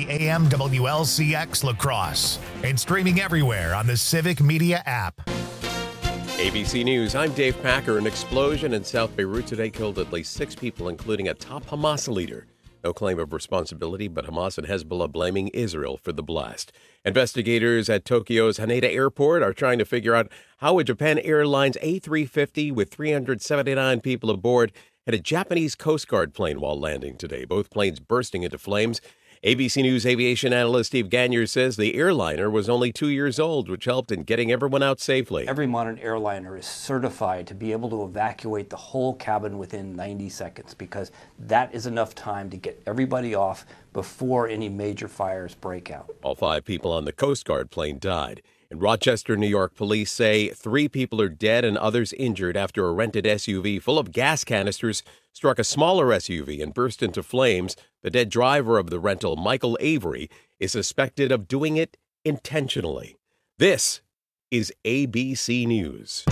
AM WLCX La Crosse and streaming everywhere on the Civic Media app. ABC News, I'm Dave Packer. An explosion in South Beirut today killed at least 6 people, including a top Hamas leader. No claim of responsibility, but Hamas and Hezbollah blaming Israel for the blast. Investigators at Tokyo's Haneda Airport are trying to figure out how a Japan Airlines A350 with 379 people aboard hit a Japanese Coast Guard plane while landing today, both planes bursting into flames. ABC News aviation analyst Steve Gagner says the airliner was only 2 years old, which helped in getting everyone out safely. Every modern airliner is certified to be able to evacuate the whole cabin within 90 seconds because that is enough time to get everybody off before any major fires break out. All 5 people on the Coast Guard plane died. In Rochester, New York, police say 3 people are dead and others injured after a rented SUV full of gas canisters struck a smaller SUV and burst into flames. The dead driver of the rental, Michael Avery, is suspected of doing it intentionally. This is ABC News.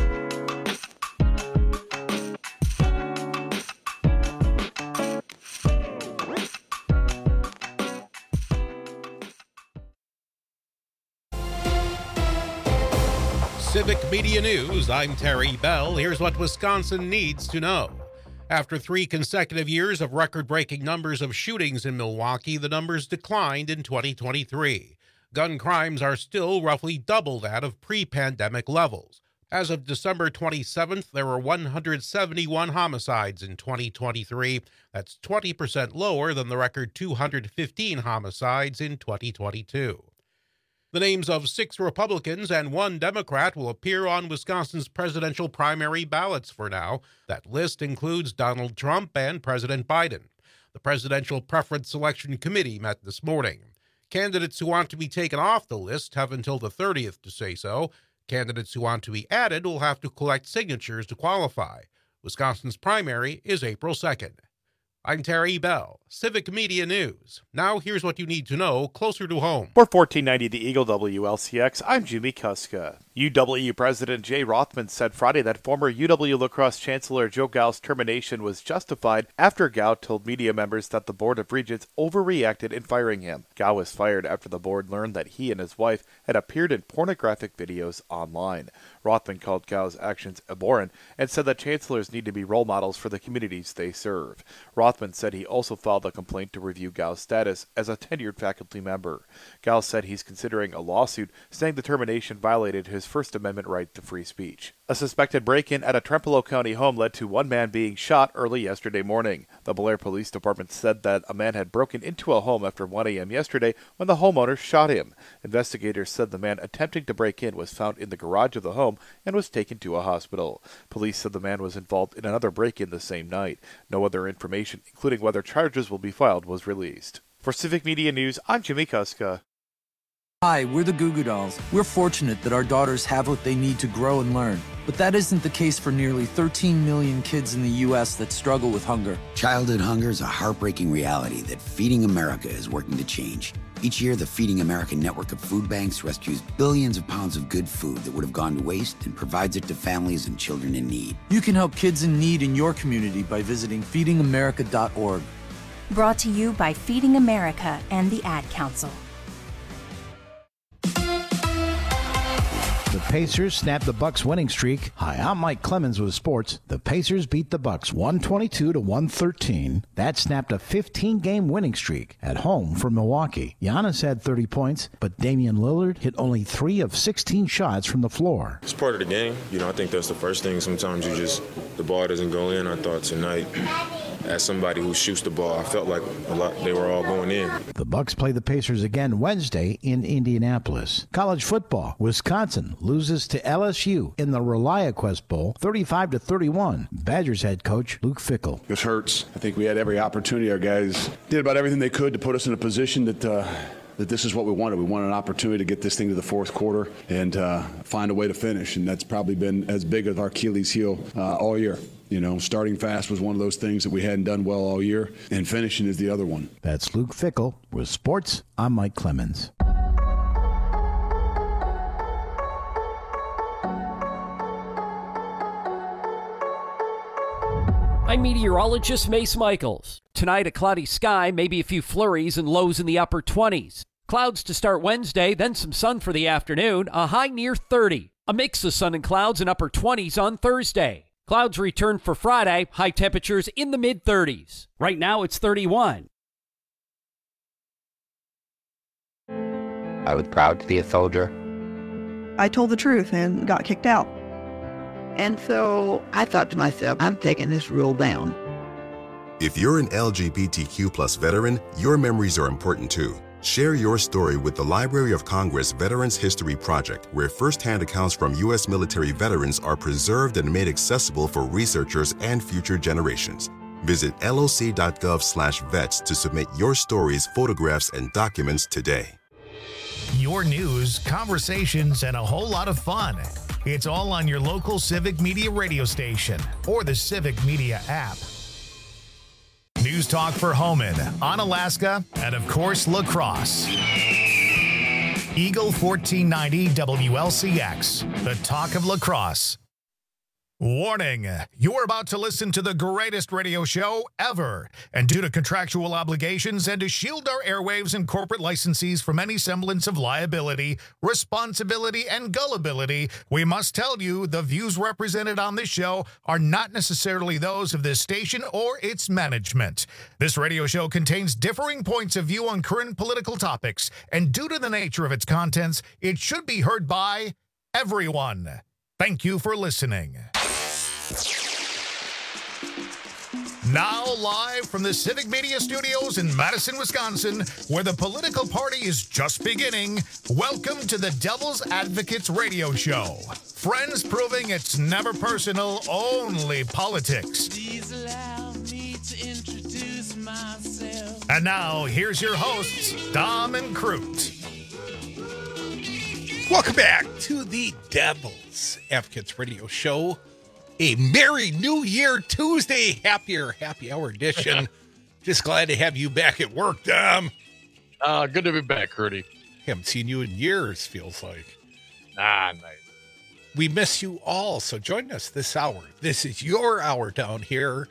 Civic Media News, I'm Terry Bell. Here's what Wisconsin needs to know. After 3 consecutive years of record-breaking numbers of shootings in Milwaukee, the numbers declined in 2023. Gun crimes are still roughly double that of pre-pandemic levels. As of December 27th, there were 171 homicides in 2023. That's 20% lower than the record 215 homicides in 2022. The names of 6 Republicans and 1 Democrat will appear on Wisconsin's presidential primary ballots for now. That list includes Donald Trump and President Biden. The Presidential Preference Selection Committee met this morning. Candidates who want to be taken off the list have until the 30th to say so. Candidates who want to be added will have to collect signatures to qualify. Wisconsin's primary is April 2nd. I'm Terry Bell, Civic Media News. Now here's what you need to know closer to home. For 1490 The Eagle WLCX, I'm Jimmy Kuska. UW President Jay Rothman said Friday that former UW La Crosse Chancellor Joe Gau's termination was justified after Gau told media members that the Board of Regents overreacted in firing him. Gau was fired after the board learned that he and his wife had appeared in pornographic videos online. Rothman called Gau's actions abhorrent and said that chancellors need to be role models for the communities they serve. Rothman said he also filed a complaint to review Gau's status as a tenured faculty member. Gau said he's considering a lawsuit saying the termination violated his First Amendment right to free speech. A suspected break-in at a Trempealeau County home led to one man being shot early yesterday morning. The Blair Police Department said that a man had broken into a home after 1 a.m. yesterday when the homeowner shot him. Investigators said the man attempting to break in was found in the garage of the home and was taken to a hospital. Police said the man was involved in another break-in the same night. No other information, including whether charges will be filed, was released. For Civic Media News, I'm Jimmy Kuska. Hi, we're the Goo Goo Dolls. We're fortunate that our daughters have what they need to grow and learn. But that isn't the case for nearly 13 million kids in the U.S. that struggle with hunger. Childhood hunger is a heartbreaking reality that Feeding America is working to change. Each year, the Feeding America network of food banks rescues billions of pounds of good food that would have gone to waste and provides it to families and children in need. You can help kids in need in your community by visiting feedingamerica.org. Brought to you by Feeding America and the Ad Council. The Pacers snap the Bucks winning streak. Hi, I'm Mike Clemens with sports. The Pacers beat the Bucks 122-113. That snapped a 15-game winning streak at home for Milwaukee. Giannis had 30 points, but Damian Lillard hit only 3 of 16 shots from the floor. It's part of the game. I think that's the first thing. Sometimes the ball doesn't go in. I thought tonight, as somebody who shoots the ball, I felt like they were all going in. The Bucks play the Pacers again Wednesday in Indianapolis. College football, Wisconsin loses to LSU in the ReliaQuest Bowl 35-31. Badgers head coach Luke Fickell. This hurts. I think we had every opportunity. Our guys did about everything they could to put us in a position that this is what we wanted. We wanted an opportunity to get this thing to the fourth quarter and find a way to finish, and that's probably been as big as our Achilles heel all year. Starting fast was one of those things that we hadn't done well all year, and finishing is the other one. That's Luke Fickell. With sports, I'm Mike Clemens. I'm meteorologist Mace Michaels. tonight, a cloudy sky, maybe a few flurries and lows in the upper 20s. Clouds to start Wednesday, then some sun for the afternoon, a high near 30. A mix of sun and clouds in upper 20s on Thursday. Clouds return for Friday, high temperatures in the mid-30s. Right now it's 31. I was proud to be a soldier. I told the truth and got kicked out. And so I thought to myself, I'm taking this rule down. If you're an LGBTQ+ veteran, your memories are important too. Share your story with the Library of Congress Veterans History Project, where firsthand accounts from U.S. military veterans are preserved and made accessible for researchers and future generations. Visit loc.gov/vets to submit your stories, photographs, and documents today. Your news, conversations, and a whole lot of fun. It's all on your local Civic Media radio station or the Civic Media app. News talk for Homan, Onalaska, and of course, La Crosse. Eagle 1490 WLCX, the talk of La Crosse. Warning, you're about to listen to the greatest radio show ever. And due to contractual obligations and to shield our airwaves and corporate licensees from any semblance of liability, responsibility, and gullibility, we must tell you the views represented on this show are not necessarily those of this station or its management. This radio show contains differing points of view on current political topics, and due to the nature of its contents, it should be heard by everyone. Thank you for listening. Now live from the Civic Media Studios in Madison, Wisconsin, where the political party is just beginning, welcome to the Devil's Advocates Radio Show. Friends proving it's never personal, only politics. Please allow me to introduce myself. And now, here's your hosts, Dom and Crute. Welcome back to the Devil's Advocates Radio Show. A Merry New Year Tuesday, happy hour edition. Just glad to have you back at work, Dom. Good to be back, Curdy. Haven't seen you in years, feels like. Nice. We miss you all, so join us this hour. This is your hour down here,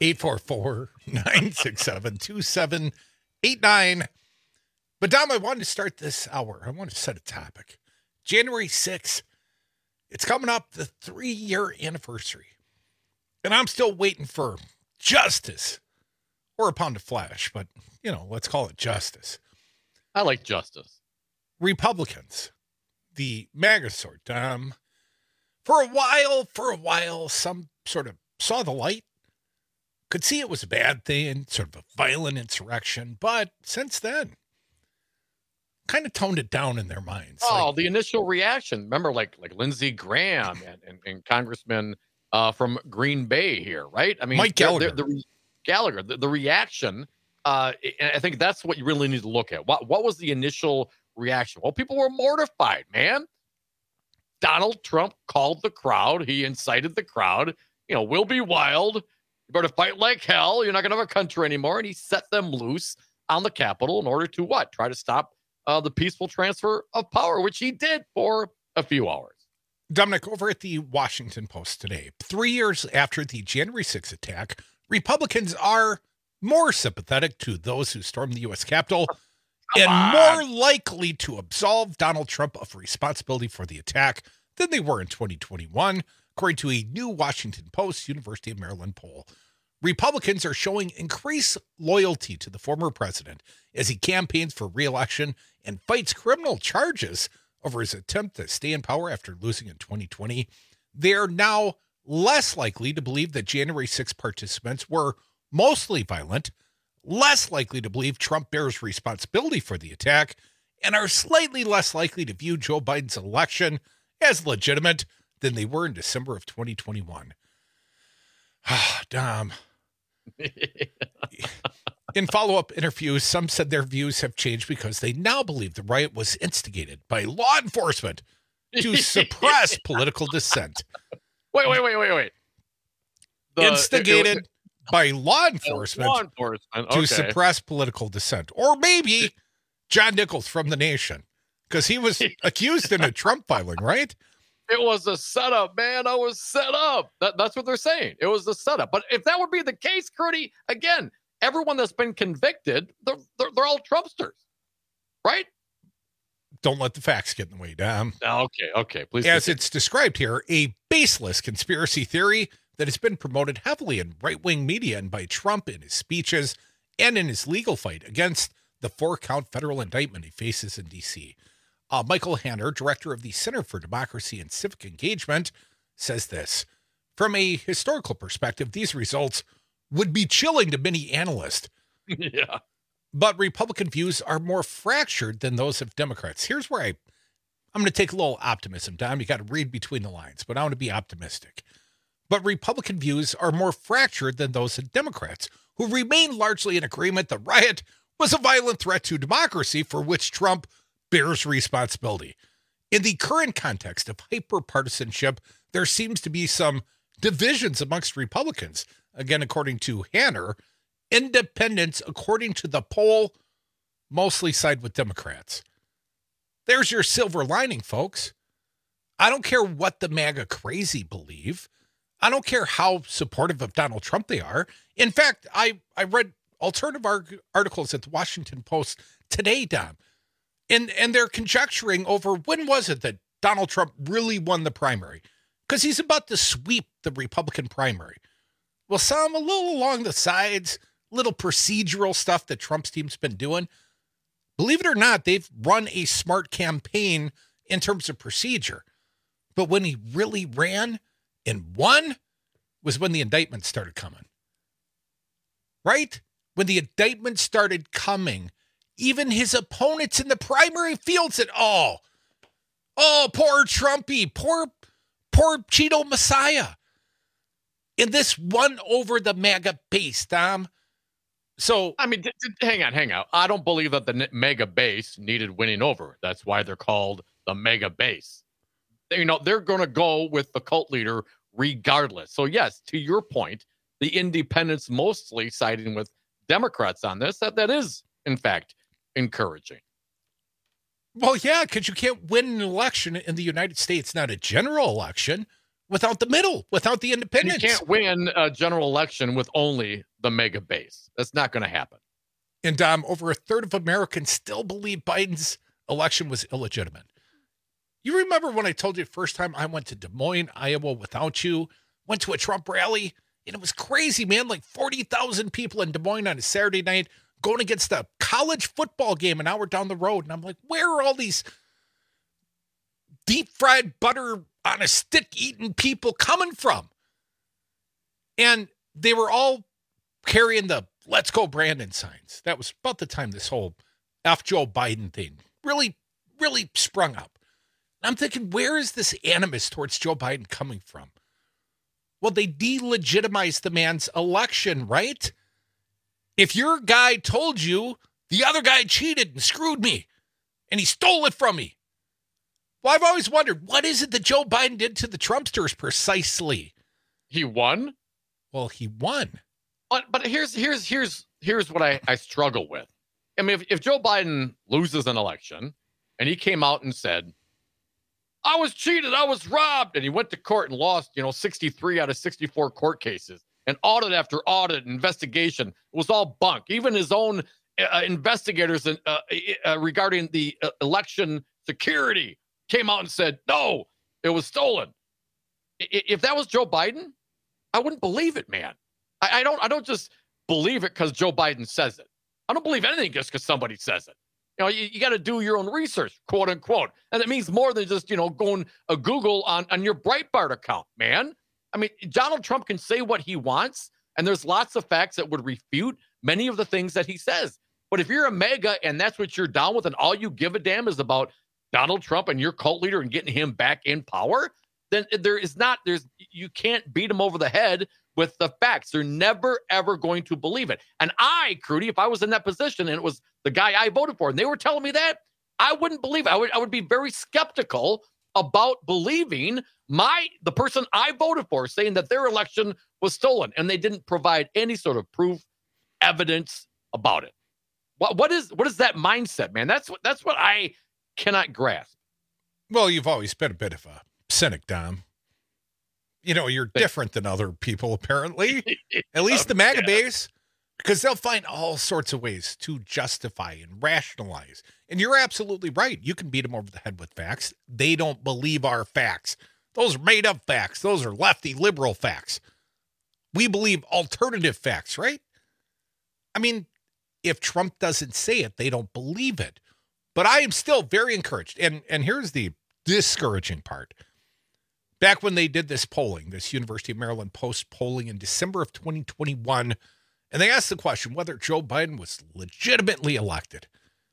844-967-2789. But Dom, I wanted to start this hour. I want to set a topic. January 6th. It's coming up, the 3-year anniversary. And I'm still waiting for justice. Or a pound of flesh, but, let's call it justice. I like justice. Republicans, the MAGA sort, for a while, some sort of saw the light, could see it was a bad thing, sort of a violent insurrection. But since then, kind of toned it down in their minds. The initial reaction. Remember, like Lindsey Graham and Congressman from Green Bay here, right? I mean, Mike Gallagher. The reaction, I think that's what you really need to look at. What was the initial reaction? Well, people were mortified, man. Donald Trump called the crowd. He incited the crowd. We'll be wild. You better fight like hell. You're not going to have a country anymore. And he set them loose on the Capitol in order to what? Try to stop the peaceful transfer of power, which he did for a few hours. Dominic, over at the Washington Post today, 3 years after the January 6th attack, Republicans are more sympathetic to those who stormed the U.S. Capitol and more likely to absolve Donald Trump of responsibility for the attack than they were in 2021, according to a new Washington Post University of Maryland poll. Republicans are showing increased loyalty to the former president as he campaigns for re-election and fights criminal charges over his attempt to stay in power after losing in 2020. They are now less likely to believe that January 6 participants were mostly violent, less likely to believe Trump bears responsibility for the attack, and are slightly less likely to view Joe Biden's election as legitimate than they were in December of 2021. Dom. In follow-up interviews, some said their views have changed because they now believe the riot was instigated by law enforcement to suppress political dissent. Wait. Instigated by law enforcement to suppress political dissent. Or maybe John Nichols from The Nation, because he was accused in a Trump filing, right? It was a setup, man. I was set up. That's what they're saying. It was a setup. But if that would be the case, Curdy, again, everyone that's been convicted, they're all Trumpsters, right? Don't let the facts get in the way, Dom. Okay, please. As it's described here, a baseless conspiracy theory that has been promoted heavily in right-wing media and by Trump in his speeches and in his legal fight against the 4-count federal indictment he faces in D.C. Michael Hanner, director of the Center for Democracy and Civic Engagement, says this. From a historical perspective, these results would be chilling to many analysts. Yeah. But Republican views are more fractured than those of Democrats. Here's where I'm going to take a little optimism, Dom. You got to read between the lines, but I want to be optimistic. But Republican views are more fractured than those of Democrats, who remain largely in agreement the riot was a violent threat to democracy for which Trump bears responsibility. In the current context of hyper-partisanship, there seems to be some divisions amongst Republicans. Again, according to Hanner, independents, according to the poll, mostly side with Democrats. There's your silver lining, folks. I don't care what the MAGA crazy believe. I don't care how supportive of Donald Trump they are. In fact, I read alternative articles at the Washington Post today, Dom, and they're conjecturing over when was it that Donald Trump really won the primary? Because he's about to sweep the Republican primary. Well, some a little along the sides, little procedural stuff that Trump's team's been doing. Believe it or not, they've run a smart campaign in terms of procedure. But when he really ran and won was when the indictment started coming. Right? When the indictment started coming, even his opponents in the primary field said, oh, poor Trumpy, poor Cheeto Messiah. And this won over the MAGA base, Dom. So, I mean, hang on. I don't believe that the MAGA base needed winning over. That's why they're called the MAGA base. They're going to go with the cult leader regardless. So, yes, to your point, the independents mostly siding with Democrats on this. That is, in fact, encouraging. Well, yeah, because you can't win an election in the United States, not a general election, without the middle, without the independents. You can't win a general election with only the MAGA base. That's not going to happen. And over a third of Americans still believe Biden's election was illegitimate. You remember when I told you the first time I went to Des Moines, Iowa without you, went to a Trump rally, and it was crazy, man, like 40,000 people in Des Moines on a Saturday night going against a college football game an hour down the road. And I'm like, where are all these deep fried butter on a stick eating people coming from? And they were all carrying the "Let's Go Brandon" signs. That was about the time this whole F Joe Biden thing really, really sprung up. And I'm thinking, where is this animus towards Joe Biden coming from? Well, they delegitimized the man's election, right? If your guy told you the other guy cheated and screwed me and he stole it from me, well, I've always wondered, what is it that Joe Biden did to the Trumpsters precisely? He won? Well, he won. But here's what I struggle with. I mean, if Joe Biden loses an election and he came out and said, I was cheated, I was robbed, and he went to court and lost, 63 out of 64 court cases, and audit after audit, investigation, it was all bunk. Even his own investigators regarding the election security came out and said, no, it was stolen. If that was Joe Biden, I wouldn't believe it, man. I don't just believe it because Joe Biden says it. I don't believe anything just because somebody says it. You got to do your own research, quote unquote. And it means more than just, going a Google on your Breitbart account, man. I mean, Donald Trump can say what he wants, and there's lots of facts that would refute many of the things that he says. But if you're a MAGA and that's what you're down with, and all you give a damn is about Donald Trump and your cult leader and getting him back in power, then you can't beat him over the head with the facts. They're never, ever going to believe it. And Crudy, if I was in that position and it was the guy I voted for and they were telling me that, I wouldn't believe it. I would be very skeptical about believing the person I voted for saying that their election was stolen and they didn't provide any sort of proof, evidence about it. What is that mindset, man? That's what I cannot grasp. Well, you've always been a bit of a cynic, Dom. You're different than other people, apparently. At least the MAGA base. because they'll find all sorts of ways to justify and rationalize. And you're absolutely right. You can beat them over the head with facts. They don't believe our facts. Those are made up facts. Those are lefty liberal facts. We believe alternative facts, right? I mean, if Trump doesn't say it, they don't believe it. But I am still very encouraged. And here's the discouraging part. Back when they did this polling, this University of Maryland Post polling in December of 2021, and they asked the question whether Joe Biden was legitimately elected.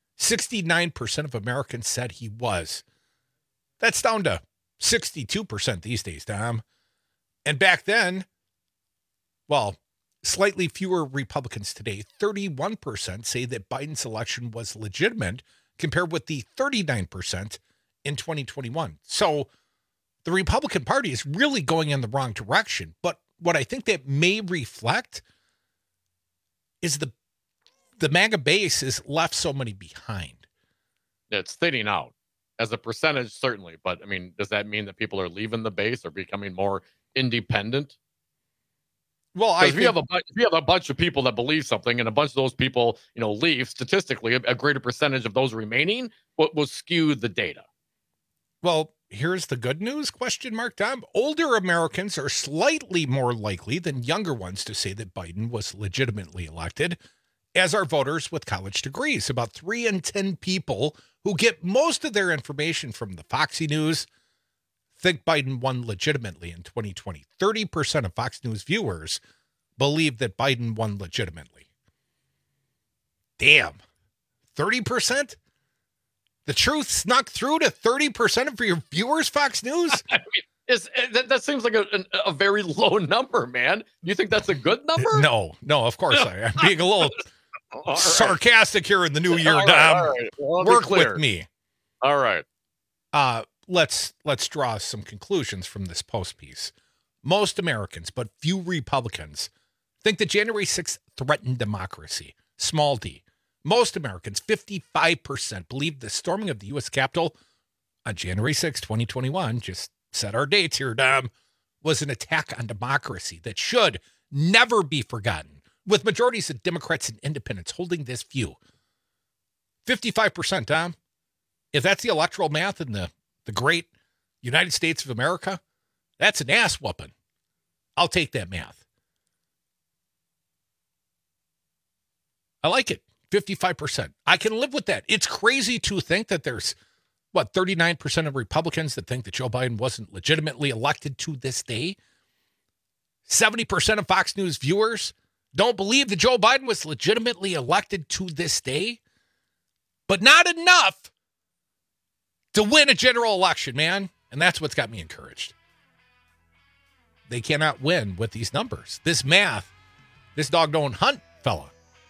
69% of Americans said he was. That's down to 62% these days, Tom. And back then, well, slightly fewer Republicans today, 31% say that Biden's election was legitimate compared with the 39% in 2021. So the Republican Party is really going in the wrong direction. But what I think that may reflect is the MAGA base is left so many behind. It's thinning out as a percentage, certainly. But I mean, does that mean that people are leaving the base or becoming more independent? Well, if you have a bunch of people that believe something, and a bunch of those people, leave, statistically, a greater percentage of those remaining will skew the data. Well, here's the good news, ? Tom. Older Americans are slightly more likely than younger ones to say that Biden was legitimately elected, as are voters with college degrees. About 3 in 10 people who get most of their information from the Foxy News think Biden won legitimately in 2020. 30% of Fox News viewers believe that Biden won legitimately. Damn. 30%? The truth snuck through to 30% of your viewers, Fox News? I mean, that seems like a very low number, man. You think that's a good number? No, of course I'm being a little sarcastic here in the new year, Dom. All right. Well, work with me. All right. Let's draw some conclusions from this Post piece. Most Americans, but few Republicans, think that January 6th threatened democracy. Small d. Most Americans, 55%, believe the storming of the U.S. Capitol on January 6, 2021, just set our dates here, Dom, was an attack on democracy that should never be forgotten, with majorities of Democrats and independents holding this view. 55%, Dom. If that's the electoral math in the great United States of America, that's an ass whooping. I'll take that math. I like it. 55%. I can live with that. It's crazy to think that there's, 39% of Republicans that think that Joe Biden wasn't legitimately elected to this day. 70% of Fox News viewers don't believe that Joe Biden was legitimately elected to this day. But not enough to win a general election, man. And that's what's got me encouraged. They cannot win with these numbers. This math, this dog don't hunt, fella.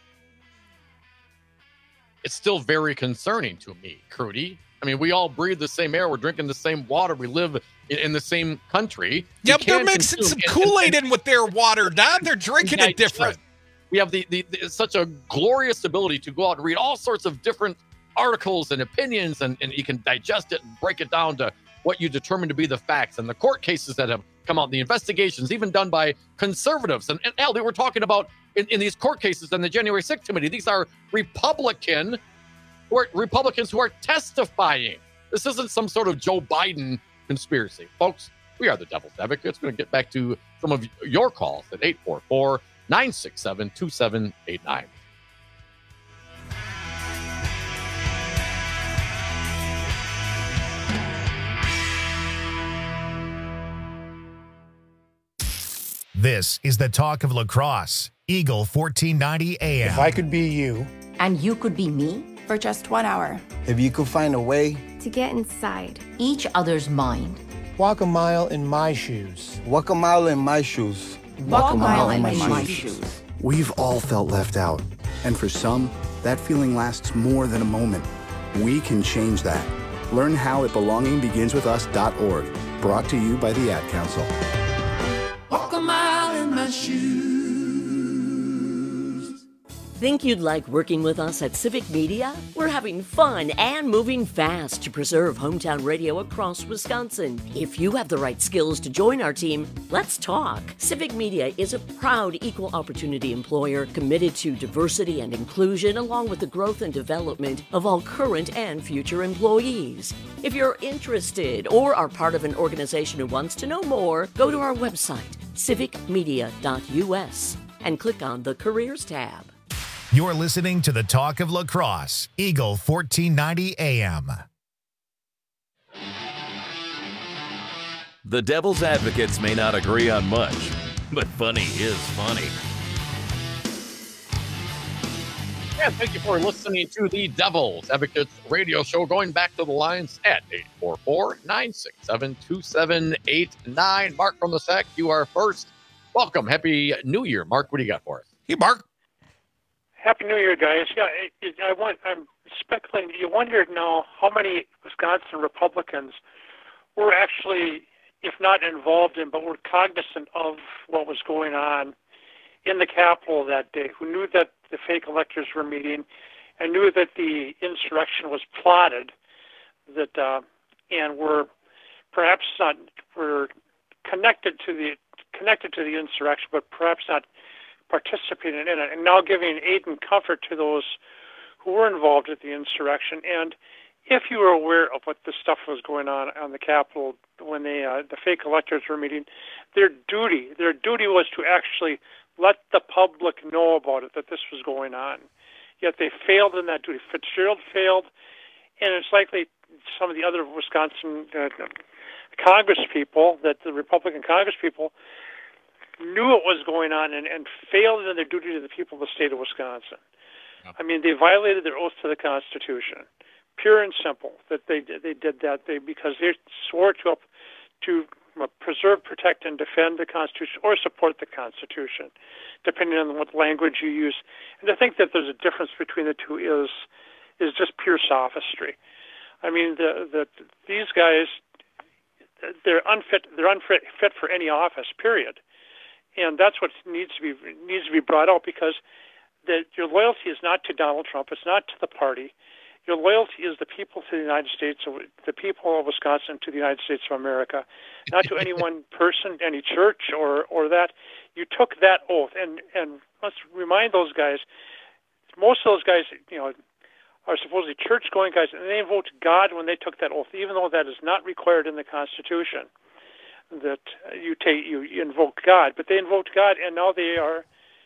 It's still very concerning to me, Crudy. I mean, we all breathe the same air. We're drinking the same water. We live in the same country. Yeah, but they're mixing some Kool-Aid in with their water, Don. They're drinking it different. We have the such a glorious ability to go out and read all sorts of different articles and opinions, and you can digest it and break it down to what you determine to be the facts, and the court cases that have come out, the investigations even done by conservatives. And Al, they were talking about in these court cases and the January 6th committee, these are Republicans who are testifying. This isn't some sort of Joe Biden conspiracy. Folks, we are the Devil's Advocates. Going to get back to some of your calls at 844-967-2789. This is the talk of lacrosse. Eagle 1490 AM. If I could be you. And you could be me. For just 1 hour. If you could find a way. To get inside. Each other's mind. Walk a mile in my shoes. Walk a mile in my shoes. Walk a mile in my shoes. We've all felt left out. And for some, that feeling lasts more than a moment. We can change that. Learn how at belongingbeginswithus.org. Brought to you by the Ad Council. Walk a mile in my shoes. Think you'd like working with us at Civic Media? We're having fun and moving fast to preserve hometown radio across Wisconsin. If you have the right skills to join our team, let's talk. Civic Media is a proud equal opportunity employer committed to diversity and inclusion, along with the growth and development of all current and future employees. If you're interested or are part of an organization who wants to know more, go to our website, civicmedia.us, and click on the Careers tab. You're listening to the Talk of Lacrosse, Eagle 1490 AM. The Devil's Advocates may not agree on much, but funny is funny. And thank you for listening to the Devil's Advocates radio show. Going back to the lines at 844-967-2789. Mark from the SAC, you are first. Welcome. Happy New Year. Mark, what do you got for us? Hey, Mark. Happy New Year, guys. Yeah, I'm speculating. You wondered now how many Wisconsin Republicans were actually, if not involved in, but were cognizant of what was going on in the Capitol that day, who knew that the fake electors were meeting and knew that the insurrection was plotted, and were perhaps not were connected to the insurrection, but perhaps not participating in it, and now giving aid and comfort to those who were involved at the insurrection. And if you were aware of what the stuff was going on the Capitol when the fake electors were meeting, their duty was to actually let the public know about it, that this was going on. Yet they failed in that duty. Fitzgerald failed, and it's likely some of the other Wisconsin Congress people, that the Republican Congress people, knew it was going on and failed in their duty to the people of the state of Wisconsin. Yep. I mean, they violated their oath to the Constitution, pure and simple. That they did that because they swore to preserve, protect, and defend the Constitution or support the Constitution, depending on what language you use. And to think that there's a difference between the two is just pure sophistry. I mean, these guys, they're unfit for any office, period. And that's what needs to be brought out, because your loyalty is not to Donald Trump. It's not to the party. Your loyalty is the people to the United States, the people of Wisconsin to the United States of America, not to any one person, any church, or that. You took that oath, and let's remind those guys. Most of those guys, are supposedly church-going guys, and they invoked God when they took that oath, even though that is not required in the Constitution. That you invoke God, but they invoked God, and now they are,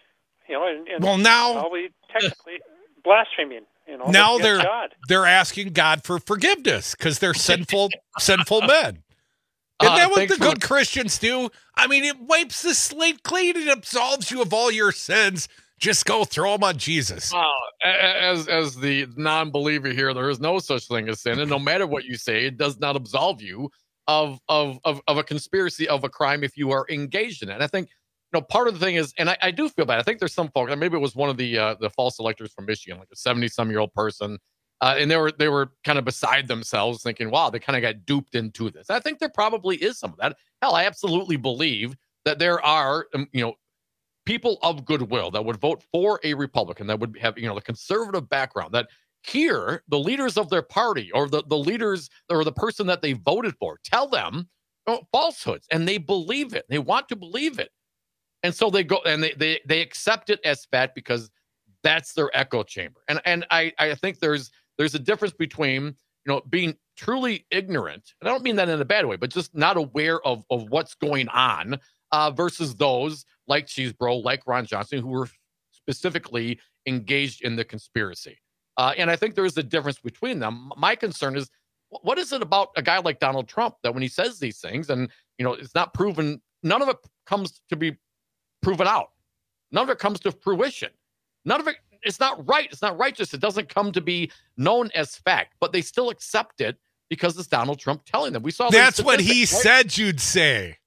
probably technically blaspheming. Now they're asking God for forgiveness because they're sinful men. Isn't that what the good Christians do? I mean, it wipes the slate clean. It absolves you of all your sins. Just go throw them on Jesus. As the non-believer here, there is no such thing as sin, and no matter what you say, it does not absolve you of a conspiracy, of a crime, if you are engaged in it. And I think, part of the thing is, and I do feel bad. I think there's some folks, and maybe it was one of the false electors from Michigan, like a 70-some-year-old person, and they were kind of beside themselves, thinking, wow, they kind of got duped into this. I think there probably is some of that. Hell, I absolutely believe that there are, people of goodwill that would vote for a Republican, that would have, the conservative background, that hear the leaders of their party or the leaders or the person that they voted for tell them falsehoods, and they believe it. They want to believe it. And so they go and they accept it as fact because that's their echo chamber. And I think there's a difference between, being truly ignorant, and I don't mean that in a bad way, but just not aware of what's going on, versus those like Cheesebro, like Ron Johnson, who were specifically engaged in the conspiracy. And I think there is a difference between them. My concern is, what is it about a guy like Donald Trump that when he says these things and, it's not proven, none of it comes to be proven out. None of it comes to fruition. None of it, it's not right. It's not righteous. It doesn't come to be known as fact, but they still accept it because it's Donald Trump telling them. We saw that's what he said you'd say.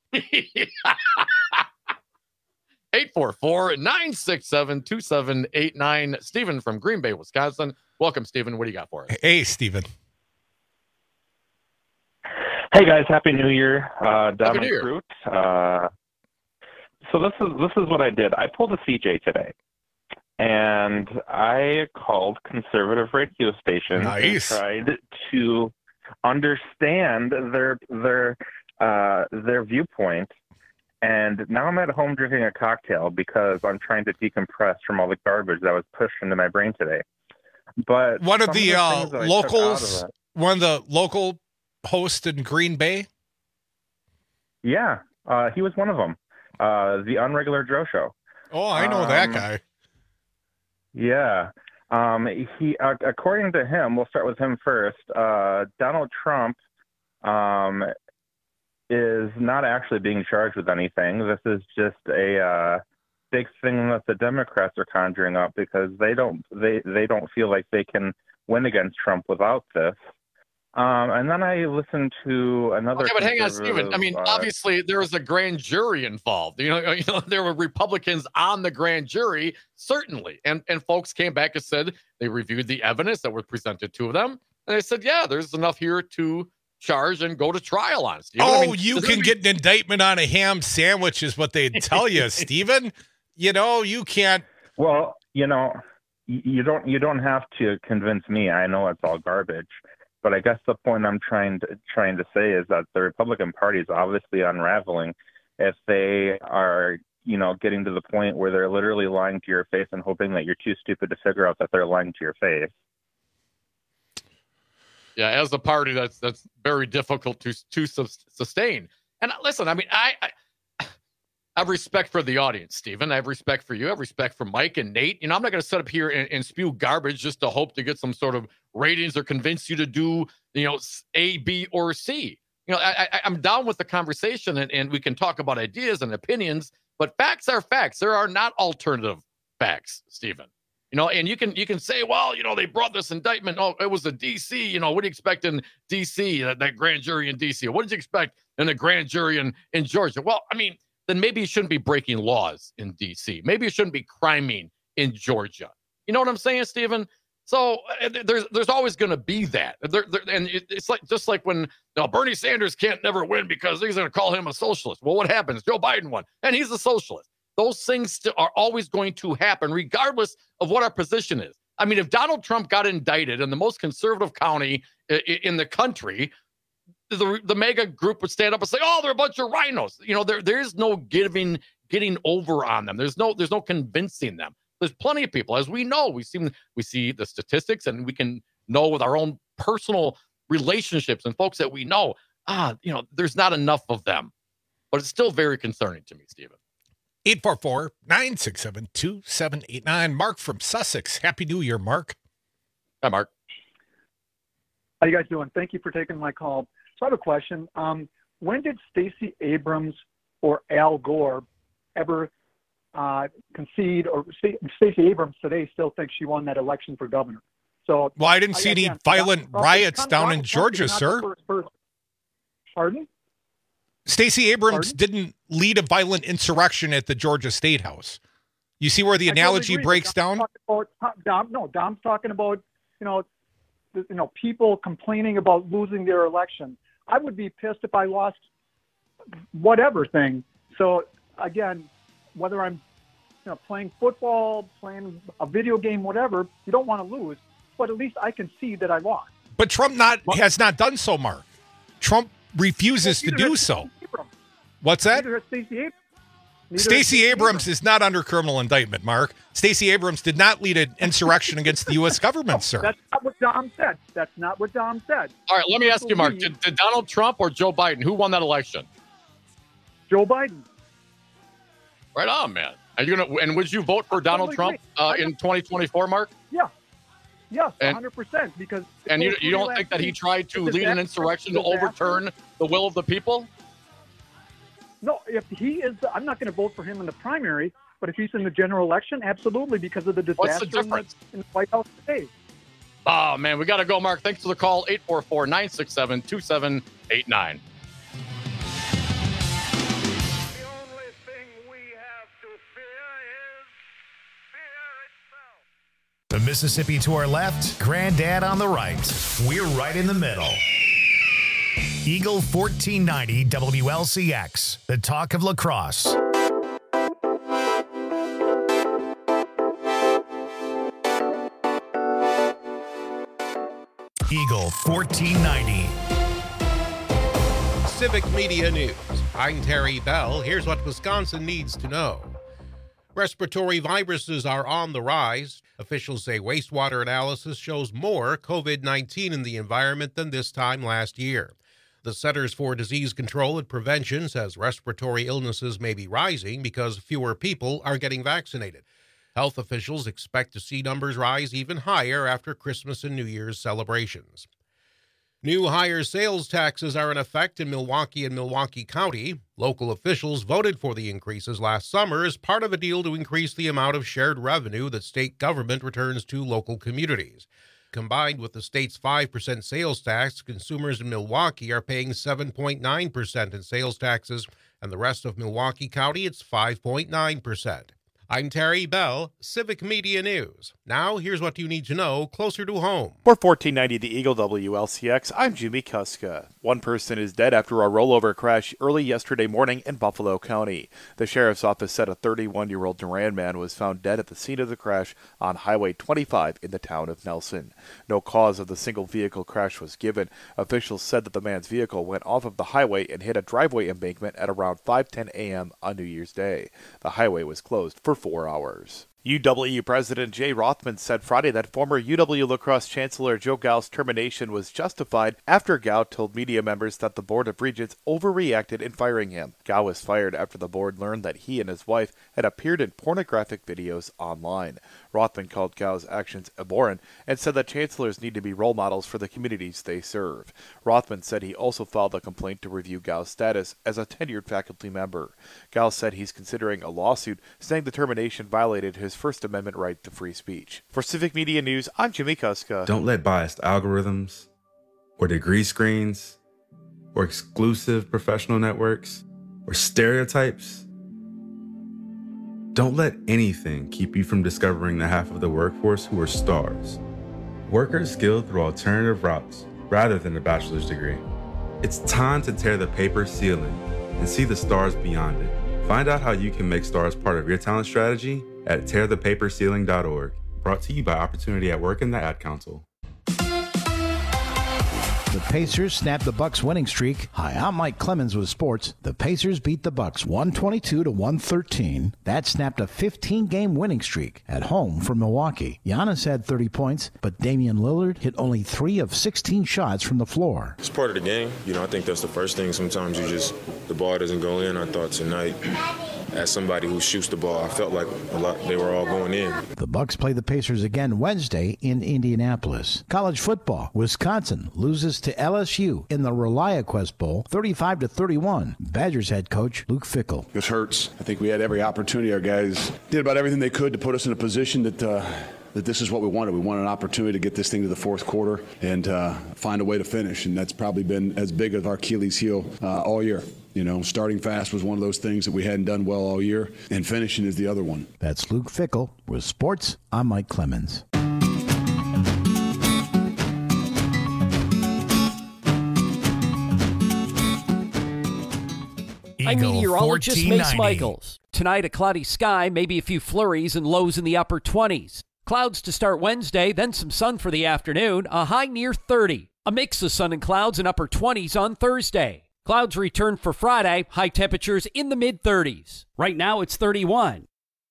844-967-2789. Stephen from Green Bay, Wisconsin. Welcome, Stephen. What do you got for us? Hey, Stephen. Hey, guys. Happy New Year. Dominic Root. So this is what I did. I pulled a CJ today. and I called conservative radio stations and tried to understand their viewpoint. And now I'm at home drinking a cocktail because I'm trying to decompress from all the garbage that was pushed into my brain today. But one of the local hosts in Green Bay. Yeah, he was one of them. The Unregular Joe Show. Oh, I know that guy. Yeah. He, according to him, we'll start with him first. Donald Trump is not actually being charged with anything. This is just a big thing that the Democrats are conjuring up because they don't feel like they can win against Trump without this. And then I listened to another. Okay, but hang on, Stephen. I mean, obviously there was a grand jury involved. You know, there were Republicans on the grand jury, certainly, and folks came back and said they reviewed the evidence that was presented to them, and they said, yeah, there's enough here to charge and go to trial on. Stephen. Oh, I mean, you can get an indictment on a ham sandwich, is what they tell you, Stephen. You know, you can't. Well, you know, you don't have to convince me. I know it's all garbage. But I guess the point I'm trying to say is that the Republican Party is obviously unraveling if they are, you know, getting to the point where they're literally lying to your face and hoping that you're too stupid to figure out that they're lying to your face. Yeah, as a party, that's very difficult to sustain. And listen, I mean, I have respect for the audience, Stephen. I have respect for you. I have respect for Mike and Nate. You know, I'm not going to sit up here and spew garbage just to hope to get some sort of ratings or convince you to do, you know, A, B, or C. You know, I'm down with the conversation and we can talk about ideas and opinions, but facts are facts. There are not alternative facts, Stephen. You know, and you can say, well, you know, they brought this indictment. Oh, it was a D.C. You know, what do you expect in D.C., that grand jury in D.C.? What did you expect in the grand jury in Georgia? Well, I mean, then maybe you shouldn't be breaking laws in D.C. Maybe you shouldn't be criming in Georgia. You know what I'm saying, Stephen? So there's always going to be that. And it's like just like when Bernie Sanders can't never win because he's going to call him a socialist. Well, what happens? Joe Biden won, and he's a socialist. Those things are always going to happen, regardless of what our position is. I mean, if Donald Trump got indicted in the most conservative county in the country, the mega group would stand up and say, "Oh, they're a bunch of rhinos." You know, there's no getting over on them. There's no convincing them. There's plenty of people, as we know, we see the statistics, and we can know with our own personal relationships and folks that we know. You know, there's not enough of them, but it's still very concerning to me, Stephen. 844-967-2789. Mark from Sussex. Happy New Year, Mark. Hi, Mark. How you guys doing? Thank you for taking my call. So I have a question. When did Stacey Abrams or Al Gore ever concede, or Stacey Abrams today still thinks she won that election for governor? So, well, I didn't see any violent riots down in Georgia, sir. Pardon? Stacey Abrams didn't lead a violent insurrection at the Georgia State House. You see where the analogy breaks down? Dom's talking about, people complaining about losing their election. I would be pissed if I lost whatever thing. So again, whether I'm playing football, playing a video game, whatever, you don't want to lose, but at least I can see that I lost. But Trump has not done so, Mark. Trump refuses to do so. What's that? Stacey Abrams is not under criminal indictment, Mark. Stacey Abrams did not lead an insurrection against the U.S. government, sir. That's not what Dom said. All right, let me ask you, Mark. Did Donald Trump or Joe Biden, who won that election? Joe Biden. Right on, man. Are you gonna? And would you vote for Donald Trump in 2024, Mark? Yeah. Yes, 100%. Because and you don't think that he tried to lead an insurrection to overturn the will of the people? No, if he is, I'm not going to vote for him in the primary, but if he's in the general election, absolutely, because of the disaster in the White House today. Oh, man, we got to go, Mark. Thanks for the call, 844-967-2789. The Mississippi to our left, Granddad on the right. We're right in the middle. Eagle 1490 WLCX, the talk of lacrosse. Eagle 1490. Civic Media News. I'm Terry Bell. Here's what Wisconsin needs to know. Respiratory viruses are on the rise. Officials say wastewater analysis shows more COVID-19 in the environment than this time last year. The Centers for Disease Control and Prevention says respiratory illnesses may be rising because fewer people are getting vaccinated. Health officials expect to see numbers rise even higher after Christmas and New Year's celebrations. New higher sales taxes are in effect in Milwaukee and Milwaukee County. Local officials voted for the increases last summer as part of a deal to increase the amount of shared revenue that state government returns to local communities. Combined with the state's 5% sales tax, consumers in Milwaukee are paying 7.9% in sales taxes, and the rest of Milwaukee County, it's 5.9%. I'm Terry Bell, Civic Media News. Now, here's what you need to know closer to home. For 1490 The Eagle WLCX, I'm Jimmy Kuska. One person is dead after a rollover crash early yesterday morning in Buffalo County. The sheriff's office said a 31-year-old Durand man was found dead at the scene of the crash on Highway 25 in the town of Nelson. No cause of the single vehicle crash was given. Officials said that the man's vehicle went off of the highway and hit a driveway embankment at around 5:10 a.m. on New Year's Day. The highway was closed for 4 hours. UW President Jay Rothman said Friday that former UW lacrosse Chancellor Joe Gau's termination was justified after Gau told media members that the Board of Regents overreacted in firing him. Gau was fired after the board learned that he and his wife had appeared in pornographic videos online. Rothman called Gau's actions abhorrent and said that chancellors need to be role models for the communities they serve. Rothman said he also filed a complaint to review Gau's status as a tenured faculty member. Gau said he's considering a lawsuit, saying the termination violated his First Amendment right to free speech. For Civic Media News, I'm Jimmy Kuska. Don't let biased algorithms or degree screens or exclusive professional networks or stereotypes, don't let anything keep you from discovering the half of the workforce who are stars. Workers skilled through alternative routes rather than a bachelor's degree. It's time to tear the paper ceiling and see the stars beyond it. Find out how you can make stars part of your talent strategy at tearthepaperceiling.org. Brought to you by Opportunity at Work and the Ad Council. The Pacers snapped the Bucks winning streak. Hi, I'm Mike Clemens with sports. The Pacers beat the Bucks 122-113. That snapped a 15-game winning streak at home for Milwaukee. Giannis had 30 points, but Damian Lillard hit only 3 of 16 shots from the floor. It's part of the game. I think that's the first thing. Sometimes the ball doesn't go in. I thought tonight, as somebody who shoots the ball, I felt like they were all going in. The Bucks play the Pacers again Wednesday in Indianapolis. College football, Wisconsin loses to LSU in the ReliaQuest Bowl 35-31. Badgers head coach Luke Fickell. This hurts. I think we had every opportunity. Our guys did about everything they could to put us in a position that this is what we wanted. We wanted an opportunity to get this thing to the fourth quarter and find a way to finish, and that's probably been as big as our Achilles heel all year. Starting fast was one of those things that we hadn't done well all year, and finishing is the other one. That's Luke Fickell. With sports, I'm Mike Clemens. I'm meteorologist Mace Michaels. Tonight, a cloudy sky, maybe a few flurries and lows in the upper 20s. Clouds to start Wednesday, then some sun for the afternoon, a high near 30. A mix of sun and clouds in upper 20s on Thursday. Clouds return for Friday, high temperatures in the mid-30s. Right now, it's 31.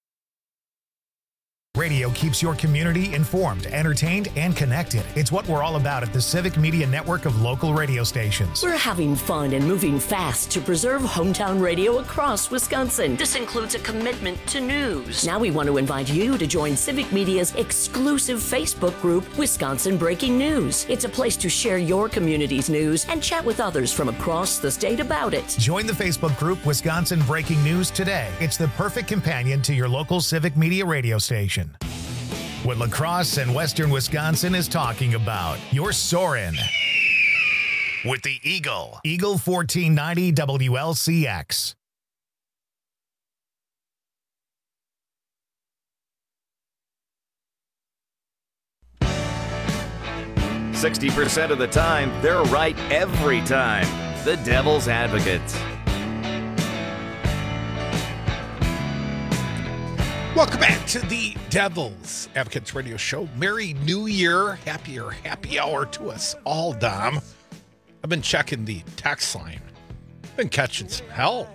Radio keeps your community informed, entertained, and connected. It's what we're all about at the Civic Media Network of local radio stations. We're having fun and moving fast to preserve hometown radio across Wisconsin. This includes a commitment to news. Now we want to invite you to join Civic Media's exclusive Facebook group, Wisconsin Breaking News. It's a place to share your community's news and chat with others from across the state about it. Join the Facebook group, Wisconsin Breaking News today. It's the perfect companion to your local Civic Media radio station. What La Crosse and Western Wisconsin is talking about. You're soaring with the Eagle. Eagle 1490 WLCX. "60% of the time, they're right every time." The Devil's Advocates. Welcome back to the Devil's Advocates Radio Show. Merry New Year. Happy hour to us all, Dom. I've been checking the text line. Been catching some hell.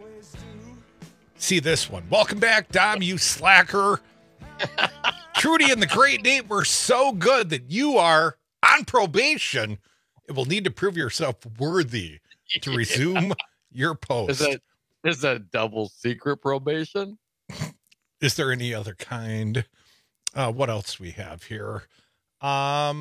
See this one. Welcome back, Dom, you slacker. Trudy and the Great Nate were so good that you are on probation and will need to prove yourself worthy to resume your post. Is that double secret probation? Is there any other kind? What else do we have here? I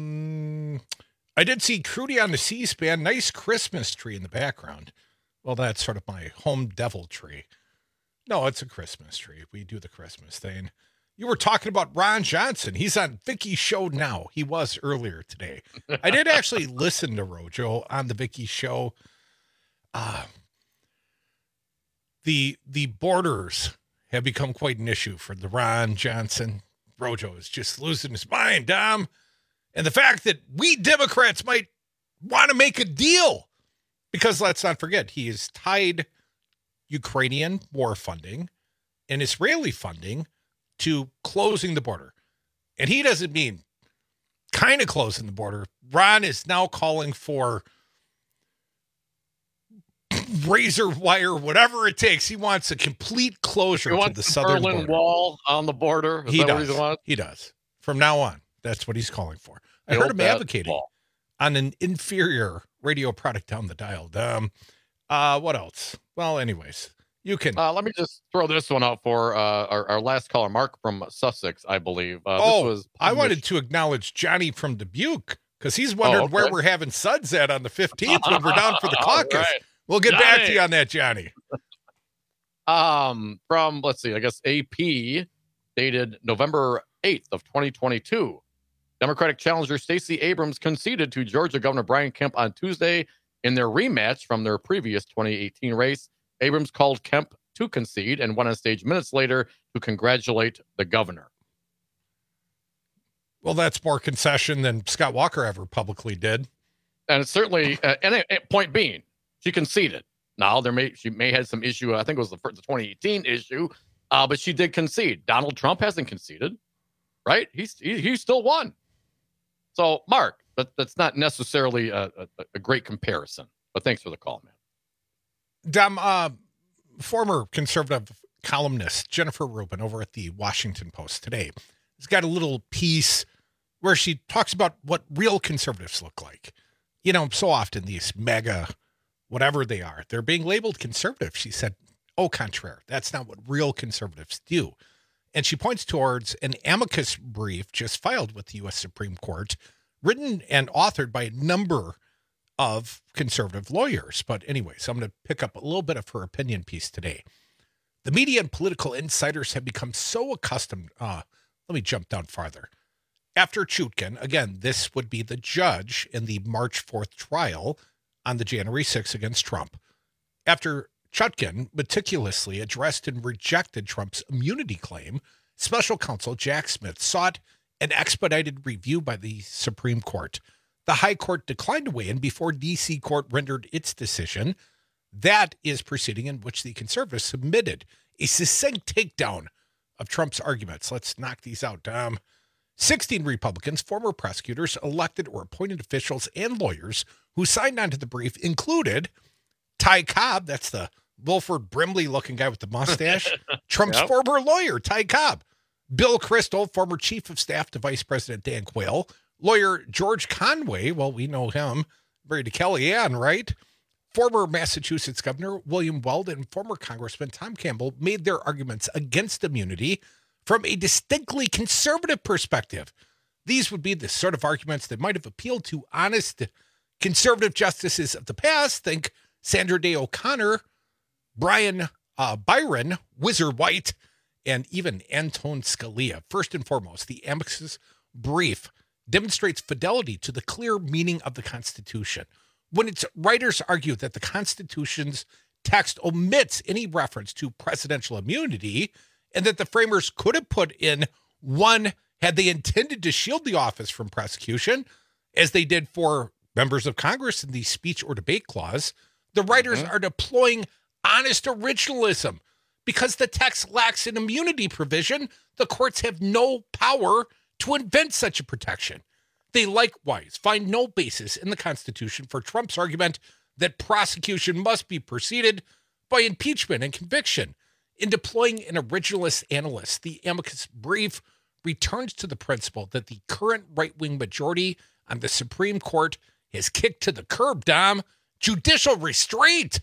did see Trudy on the C-SPAN. Nice Christmas tree in the background. Well, that's sort of my home devil tree. No, it's a Christmas tree. We do the Christmas thing. You were talking about Ron Johnson. He's on Vicky's show now. He was earlier today. I did actually listen to Rojo on the Vicky show. The borders have become quite an issue for the Ron Johnson. Rojo is just losing his mind, Dom. And the fact that we Democrats might want to make a deal. Because let's not forget, he has tied Ukrainian war funding and Israeli funding to closing the border. And he doesn't mean kind of closing the border. Ron is now calling for razor wire, whatever it takes. He wants a complete closure to the southern Berlin border. Wall on the border. He does. From now on, that's what he's calling for. I heard him advocating on an inferior radio product down the dial. What else? Well, anyways, you can. Let me just throw this one out for our last caller, Mark from Sussex, I believe. I wanted to acknowledge Johnny from Dubuque because he's wondering where we're having suds at on the 15th when we're down for the caucus. Right. We'll get back to you on that, Johnny. From, let's see, I guess AP, dated November 8th of 2022. Democratic challenger Stacey Abrams conceded to Georgia Governor Brian Kemp on Tuesday in their rematch from their previous 2018 race. Abrams called Kemp to concede and went on stage minutes later to congratulate the governor. Well, that's more concession than Scott Walker ever publicly did. And it's certainly, and point being, she conceded. Now, she may have some issue. I think it was the 2018 issue, but she did concede. Donald Trump hasn't conceded, right? He still won. So, Mark, but that's not necessarily a great comparison. But thanks for the call, man. Dom, former conservative columnist Jennifer Rubin over at the Washington Post today has got a little piece where she talks about what real conservatives look like. You know, so often these mega, whatever they are, they're being labeled conservative. She said, au contraire, that's not what real conservatives do. And she points towards an amicus brief just filed with the U.S. Supreme Court, written and authored by a number of conservative lawyers. But anyways, I'm going to pick up a little bit of her opinion piece today. The media and political insiders have become so accustomed. Let me jump down farther. After Chutkan, again, this would be the judge in the March 4th trial on the January 6th against Trump. After Chutkan meticulously addressed and rejected Trump's immunity claim, special counsel Jack Smith sought an expedited review by the Supreme Court. The High Court declined to weigh in before D.C. Court rendered its decision. That is proceeding in which the conservatives submitted a succinct takedown of Trump's arguments. Let's knock these out, Dom. 16 Republicans, former prosecutors, elected or appointed officials, and lawyers who signed on to the brief included Ty Cobb, that's the Wilford Brimley-looking guy with the mustache, Trump's former lawyer, Ty Cobb, Bill Kristol, former chief of staff to Vice President Dan Quayle, lawyer George Conway, well, we know him, married to Kellyanne, right? Former Massachusetts Governor William Weld and former Congressman Tom Campbell made their arguments against immunity from a distinctly conservative perspective. These would be the sort of arguments that might have appealed to honest conservative justices of the past. Think Sandra Day O'Connor, Byron Whizzer White, and even Anton Scalia. First and foremost, the amicus brief demonstrates fidelity to the clear meaning of the Constitution. When its writers argue that the Constitution's text omits any reference to presidential immunity, and that the framers could have put in one had they intended to shield the office from prosecution, as they did for members of Congress in the speech or debate clause, the writers are deploying honest originalism Because the text lacks an immunity provision, the courts have no power to invent such a protection. They likewise find no basis in the Constitution for Trump's argument that prosecution must be preceded by impeachment and conviction. In deploying an originalist analyst, the amicus brief returns to the principle that the current right-wing majority on the Supreme Court has kicked to the curb, Dom, judicial restraint.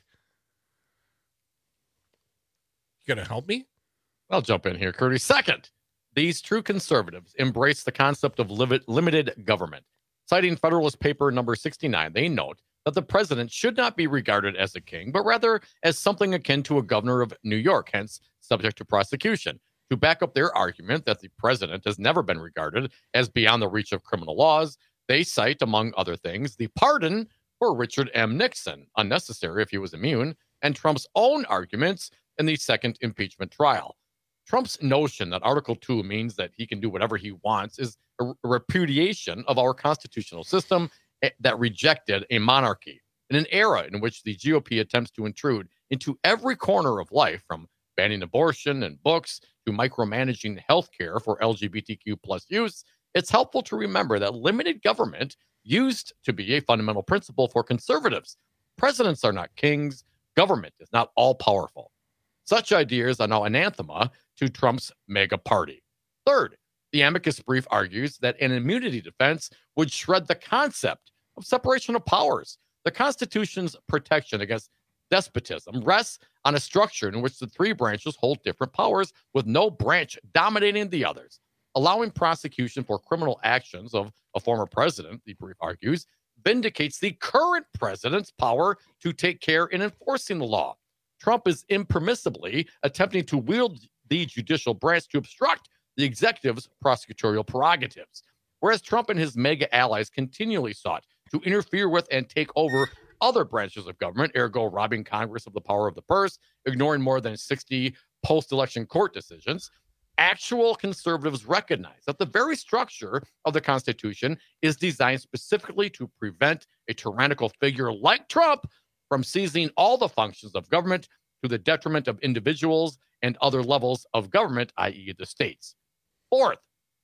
You going to help me? I'll jump in here, Curtis. Second, these true conservatives embrace the concept of limited government. Citing Federalist Paper number 69, they note that the president should not be regarded as a king, but rather as something akin to a governor of New York, hence subject to prosecution. To back up their argument that the president has never been regarded as beyond the reach of criminal laws, they cite, among other things, the pardon for Richard M. Nixon, unnecessary if he was immune, and Trump's own arguments in the second impeachment trial. Trump's notion that Article 2 means that he can do whatever he wants is a repudiation of our constitutional system that rejected a monarchy. In an era in which the GOP attempts to intrude into every corner of life, from banning abortion and books to micromanaging healthcare for LGBTQ plus use, it's helpful to remember that limited government used to be a fundamental principle for conservatives. Presidents are not kings. Government is not all-powerful. Such ideas are now anathema to Trump's mega party. Third, the amicus brief argues that an immunity defense would shred the concept of separation of powers. The Constitution's protection against despotism rests on a structure in which the three branches hold different powers, with no branch dominating the others. Allowing prosecution for criminal actions of a former president, the brief argues, vindicates the current president's power to take care in enforcing the law. Trump is impermissibly attempting to wield the judicial branch to obstruct the executive's prosecutorial prerogatives, whereas Trump and his mega allies continually sought to interfere with and take over other branches of government, ergo robbing Congress of the power of the purse, ignoring more than 60 post-election court decisions. Actual conservatives recognize that the very structure of the Constitution is designed specifically to prevent a tyrannical figure like Trump from seizing all the functions of government to the detriment of individuals and other levels of government, i.e. the states. Fourth,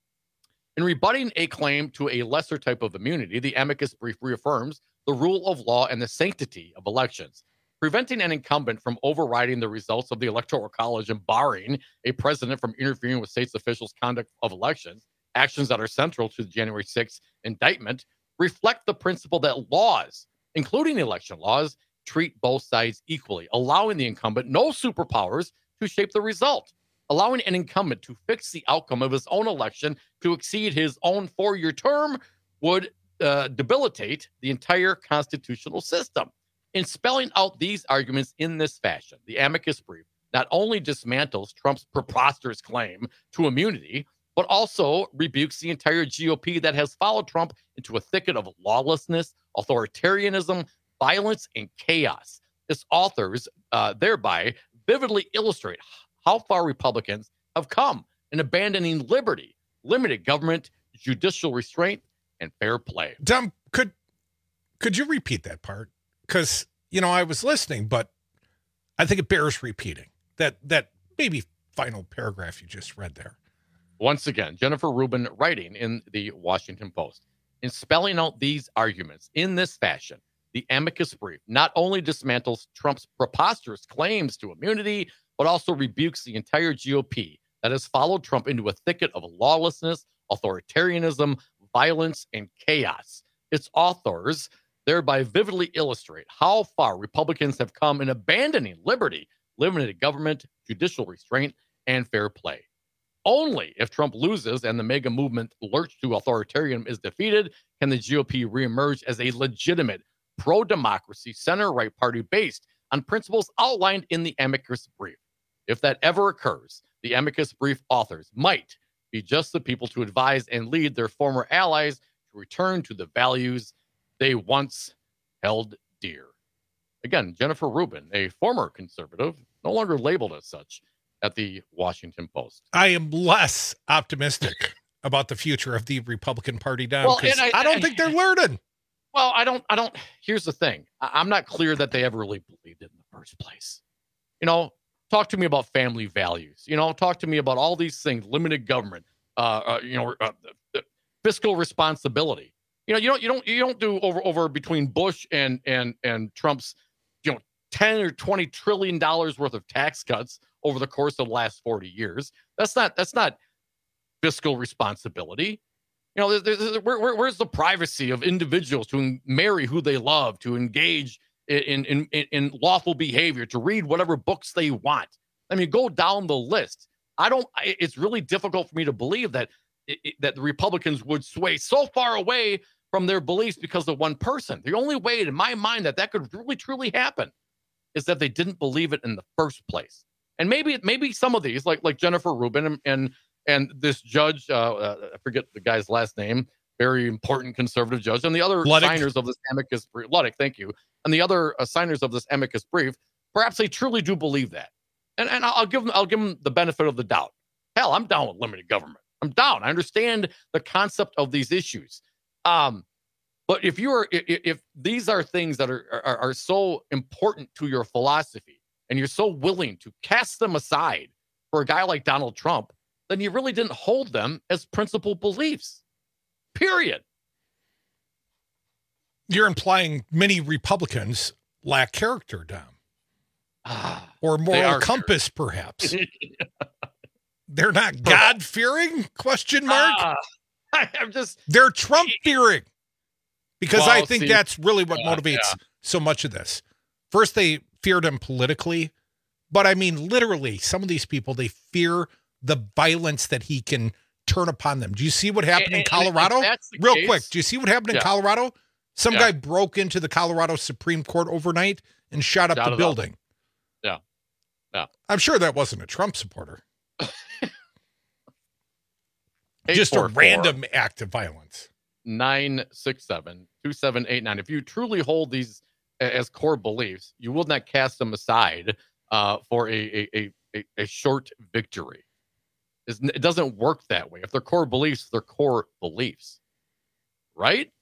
in rebutting a claim to a lesser type of immunity, the amicus brief reaffirms the rule of law and the sanctity of elections. Preventing an incumbent from overriding the results of the Electoral College and barring a president from interfering with states' officials' conduct of elections, actions that are central to the January 6th indictment, reflect the principle that laws, including election laws, treat both sides equally, allowing the incumbent no superpowers to shape the result. Allowing an incumbent to fix the outcome of his own election to exceed his own four-year term would debilitate the entire constitutional system. In spelling out these arguments in this fashion, the amicus brief not only dismantles Trump's preposterous claim to immunity, but also rebukes the entire GOP that has followed Trump into a thicket of lawlessness, authoritarianism, violence, and chaos. Its authors thereby vividly illustrate how far Republicans have come in abandoning liberty, limited government, judicial restraint, and fair play. Dom, could you repeat that part? Because, I was listening, but I think it bears repeating. That maybe final paragraph you just read there. Once again, Jennifer Rubin writing in the Washington Post. In spelling out these arguments in this fashion, the amicus brief not only dismantles Trump's preposterous claims to immunity, but also rebukes the entire GOP that has followed Trump into a thicket of lawlessness, authoritarianism, violence, and chaos. Its authors thereby vividly illustrate how far Republicans have come in abandoning liberty, limited government, judicial restraint, and fair play. Only if Trump loses and the mega movement lurch to authoritarianism is defeated can the GOP reemerge as a legitimate pro-democracy center-right party based on principles outlined in the amicus brief. If that ever occurs, the amicus brief authors might be just the people to advise and lead their former allies to return to the values they once held dear. Again, Jennifer Rubin, a former conservative, no longer labeled as such, at the Washington Post. I am less optimistic about the future of the Republican Party, Don, because I don't think they're learning. Well, I don't. Here's the thing. I'm not clear that they ever really believed it in the first place. talk to me about family values. Talk to me about all these things, limited government, fiscal responsibility. You don't do over between Bush and Trump's, 10 or $20 trillion worth of tax cuts over the course of the last 40 years. That's not fiscal responsibility. Where's the privacy of individuals to marry who they love, to engage in lawful behavior, to read whatever books they want? I mean, go down the list. It's really difficult for me to believe that the Republicans would sway so far away from their beliefs because of one person. The only way, in my mind, that could really truly happen is that they didn't believe it in the first place. And maybe some of these, like Jennifer Rubin and this judge, I forget the guy's last name, very important conservative judge, and the other signers of this amicus brief, Luddick, thank you, and the other signers of this amicus brief, perhaps they truly do believe that. And I'll give them the benefit of the doubt. Hell, I'm down with limited government. I'm down. I understand the concept of these issues. But if these are things that are so important to your philosophy, and you're so willing to cast them aside for a guy like Donald Trump, then you really didn't hold them as principal beliefs. Period. You're implying many Republicans lack character, Dom. Or moral compass, perhaps. They're not God-fearing? ? They're Trump-fearing. Because I think that's really what motivates so much of this. First, they feared him politically. But I mean, literally, some of these people, they fear the violence that he can turn upon them. Do you see what happened in Colorado? Real quick, do you see what happened in Colorado? Some guy broke into the Colorado Supreme Court overnight and shot up the building. Yeah. I'm sure that wasn't a Trump supporter. Just a random act of violence. 967-2789. If you truly hold these as core beliefs, you will not cast them aside for a short victory. It doesn't work that way. If they're core beliefs, they're core beliefs. Right?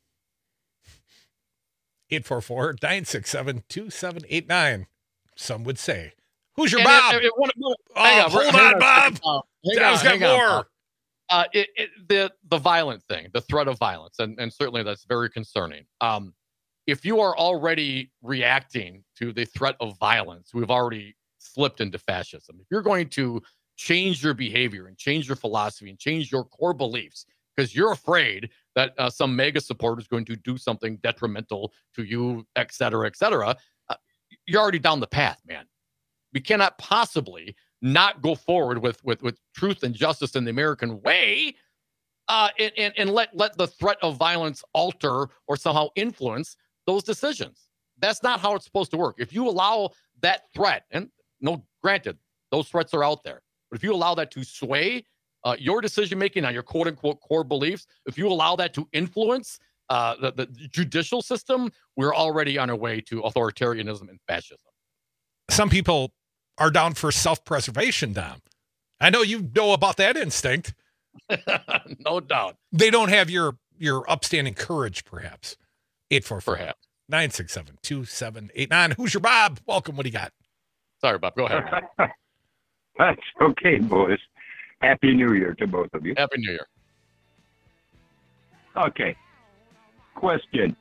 844-967-2789. Some would say. Who's your Bob? Hold on, Bob. Dad's got more. The violent thing, the threat of violence, and certainly that's very concerning. If you are already reacting to the threat of violence, we've already slipped into fascism. If you're going to change your behavior and change your philosophy and change your core beliefs because you're afraid that some mega supporter is going to do something detrimental to you, et cetera, you're already down the path, man. We cannot possibly not go forward with truth and justice in the American way and let the threat of violence alter or somehow influence those decisions. That's not how it's supposed to work. If you allow that threat, and no, granted, those threats are out there, but if you allow that to sway your decision-making on your quote-unquote core beliefs, if you allow that to influence the judicial system, we're already on our way to authoritarianism and fascism. Some people are down for self-preservation, Dom. I know you know about that instinct. No doubt. They don't have your upstanding courage, perhaps. 844-967-2789. Who's your Bob? Welcome. What do you got? Sorry, Bob. Go ahead. That's okay, boys. Happy New Year to both of you. Happy New Year. Okay. Question.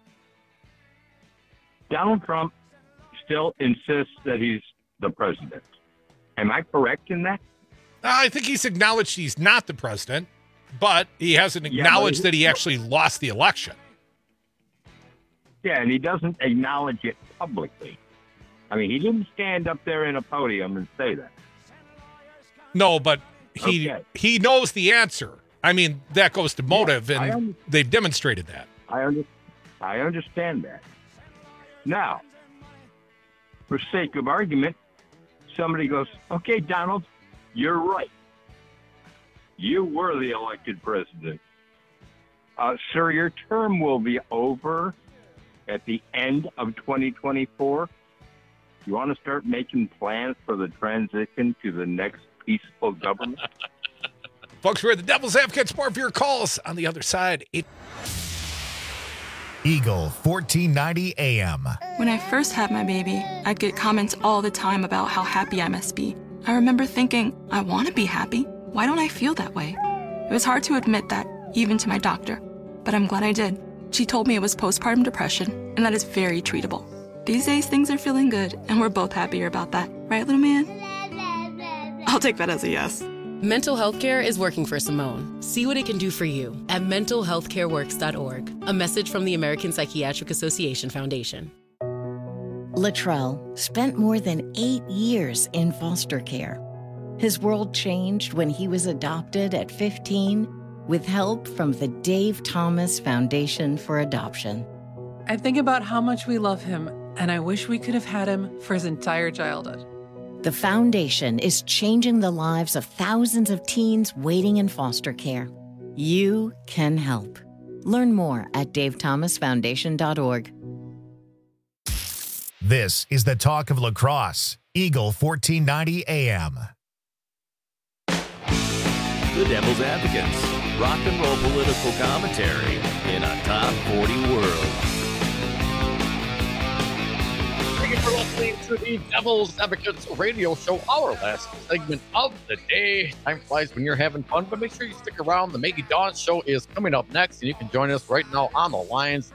Donald Trump still insists that he's the president. Am I correct in that? I think he's acknowledged he's not the president, but he hasn't acknowledged that he actually lost the election. Yeah, and he doesn't acknowledge it publicly. I mean, he didn't stand up there in a podium and say that. No, but he knows the answer. I mean, that goes to motive, and they've demonstrated that. I understand that. Now, for sake of argument, somebody goes, okay, Donald, you're right. You were the elected president. Sir, your term will be over at the end of 2024. You want to start making plans for the transition to the next peaceful government? Folks, we're the Devil's Advocates. More of your calls on the other side. Eagle 1490 AM. When I first had my baby, I'd get comments all the time about how happy I must be. I remember thinking, I want to be happy. Why don't I feel that way? It was hard to admit that, even to my doctor, but I'm glad I did. She told me it was postpartum depression, and that is very treatable. These days, things are feeling good, and we're both happier about that. Right, little man? I'll take that as a yes. Mental health care is working for Simone. See what it can do for you at mentalhealthcareworks.org. A message from the American Psychiatric Association Foundation. Latrell spent more than 8 years in foster care. His world changed when he was adopted at 15 with help from the Dave Thomas Foundation for Adoption. I think about how much we love him, and I wish we could have had him for his entire childhood. The foundation is changing the lives of thousands of teens waiting in foster care. You can help. Learn more at davethomasfoundation.org. This is the talk of lacrosse. Eagle 1490 AM. The Devil's Advocates. Rock and roll political commentary in a top 40 world. Thank you for listening to the Devil's Advocates radio show, our last segment of the day. Time flies when you're having fun, but make sure you stick around. The Maggie Dawn Show is coming up next, and you can join us right now on the lines,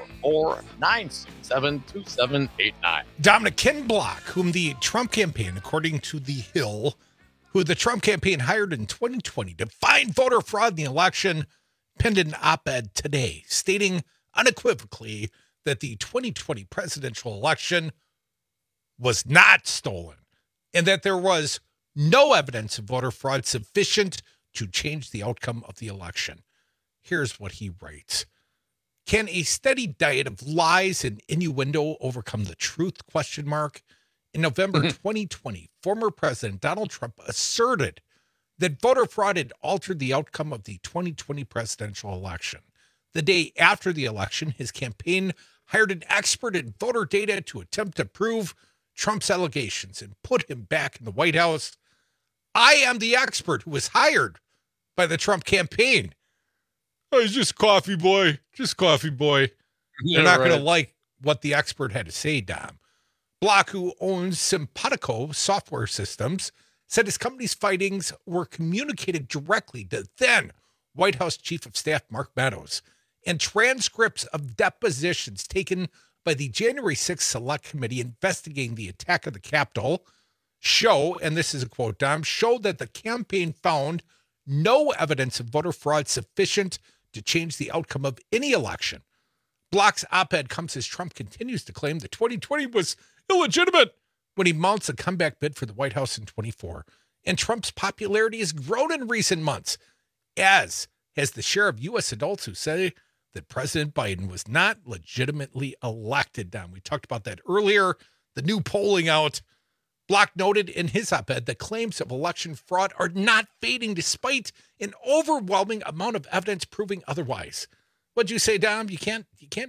844-967-2789. Dominic Kinblock, whom the Trump campaign, according to The Hill, who the Trump campaign hired in 2020 to find voter fraud in the election, penned an op-ed today stating unequivocally that the 2020 presidential election was not stolen and that there was no evidence of voter fraud sufficient to change the outcome of the election. Here's what he writes. Can a steady diet of lies and innuendo overcome the truth? ? In November 2020, former President Donald Trump asserted that voter fraud had altered the outcome of the 2020 presidential election. The day after the election, his campaign hired an expert in voter data to attempt to prove Trump's allegations and put him back in the White House. I am the expert who was hired by the Trump campaign. I was just coffee boy. You're not going to like what the expert had to say, Dom. Block, who owns Simpatico Software Systems, said his company's findings were communicated directly to then White House Chief of Staff Mark Meadows, and transcripts of depositions taken by the January 6th Select Committee investigating the attack of the Capitol show, and this is a quote, Dom, show that the campaign found no evidence of voter fraud sufficient to change the outcome of any election. Block's op-ed comes as Trump continues to claim that 2020 was illegitimate when he mounts a comeback bid for the White House in 2024. And Trump's popularity has grown in recent months, as has the share of U.S. adults who say that President Biden was not legitimately elected. Don, we talked about that earlier. The new polling out. Block noted in his op-ed that claims of election fraud are not fading despite an overwhelming amount of evidence proving otherwise. What'd you say, Dom? You can't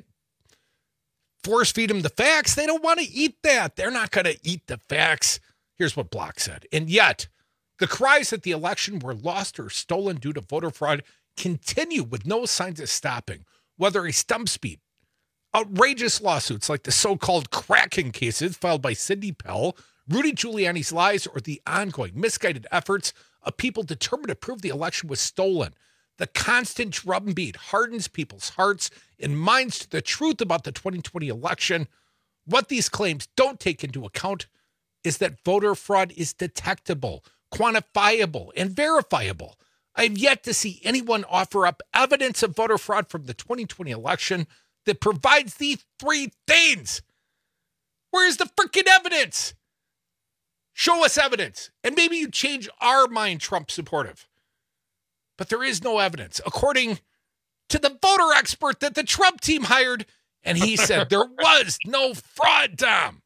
force feed them the facts. They don't want to eat that. They're not going to eat the facts. Here's what Block said. And yet, the cries that the election were lost or stolen due to voter fraud continue with no signs of stopping, whether a stump speed, outrageous lawsuits like the so-called Kraken cases filed by Sidney Pell, Rudy Giuliani's lies, or the ongoing misguided efforts of people determined to prove the election was stolen. The constant drumbeat hardens people's hearts and minds to the truth about the 2020 election. What these claims don't take into account is that voter fraud is detectable, quantifiable, and verifiable. I have yet to see anyone offer up evidence of voter fraud from the 2020 election that provides these three things. Where's the freaking evidence? Show us evidence, and maybe you change our mind Trump supportive. But there is no evidence, according to the voter expert that the Trump team hired, and he said there was no fraud, Tom.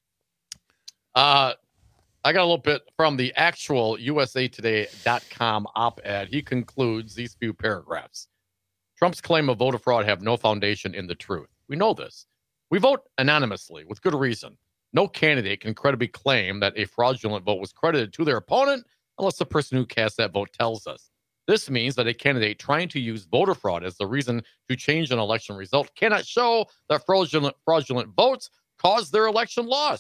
I got a little bit from the actual USAtoday.com op-ed. He concludes these few paragraphs. Trump's claim of voter fraud have no foundation in the truth. We know this. We vote anonymously with good reason. No candidate can credibly claim that a fraudulent vote was credited to their opponent unless the person who cast that vote tells us. This means that a candidate trying to use voter fraud as the reason to change an election result cannot show that fraudulent votes caused their election loss.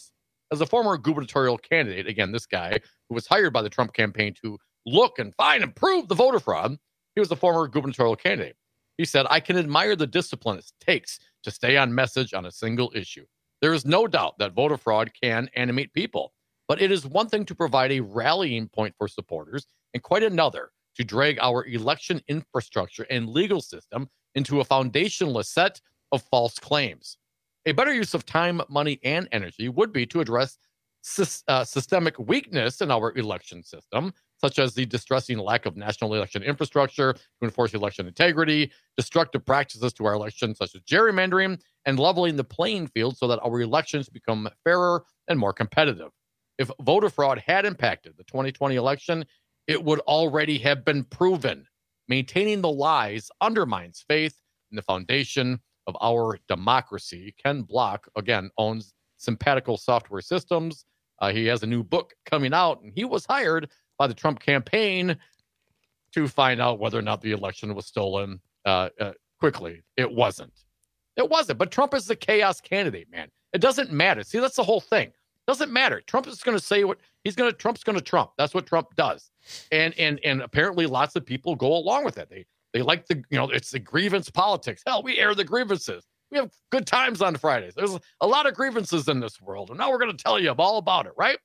as a former gubernatorial candidate. Again, this guy who was hired by the Trump campaign to look and find and prove the voter fraud. He was a former gubernatorial candidate. He said, I can admire the discipline it takes to stay on message on a single issue. There is no doubt that voter fraud can animate people, but it is one thing to provide a rallying point for supporters and quite another to drag our election infrastructure and legal system into a foundationless set of false claims. A better use of time, money, and energy would be to address systemic weakness in our election system, such as the distressing lack of national election infrastructure to enforce election integrity, destructive practices to our elections, such as gerrymandering, and leveling the playing field so that our elections become fairer and more competitive. If voter fraud had impacted the 2020 election, it would already have been proven. Maintaining the lies undermines faith in the foundation of our democracy. Ken Block, again, owns Simpatico Software Systems. He has a new book coming out, and he was hired by the Trump campaign to find out whether or not the election was stolen quickly. It wasn't. It wasn't. But Trump is the chaos candidate, man. It doesn't matter. See, that's the whole thing. It doesn't matter. Trump is going to say what Trump's going to Trump. That's what Trump does. And apparently lots of people go along with it. They like it's the grievance politics. Hell, we air the grievances. We have good times on Fridays. There's a lot of grievances in this world. And now we're going to tell you all about it, right?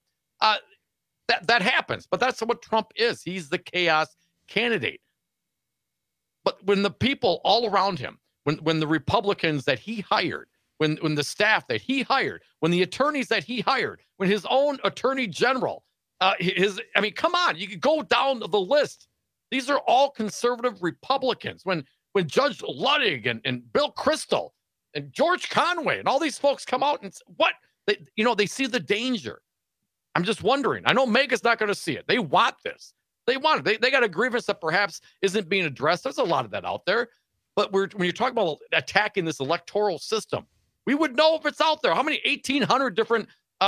That happens. But that's what Trump is. He's the chaos candidate. But when the people all around him, when the Republicans that he hired, when the staff that he hired, when the attorneys that he hired, when his own attorney general, come on, you can go down the list. These are all conservative Republicans. When Judge Luttig and Bill Kristol and George Conway and all these folks come out and they see the danger. I'm just wondering. I know Mega's not going to see it. They want this. They want it. They got a grievance that perhaps isn't being addressed. There's a lot of that out there. But when you're talking about attacking this electoral system, we would know if it's out there. How many 1,800 different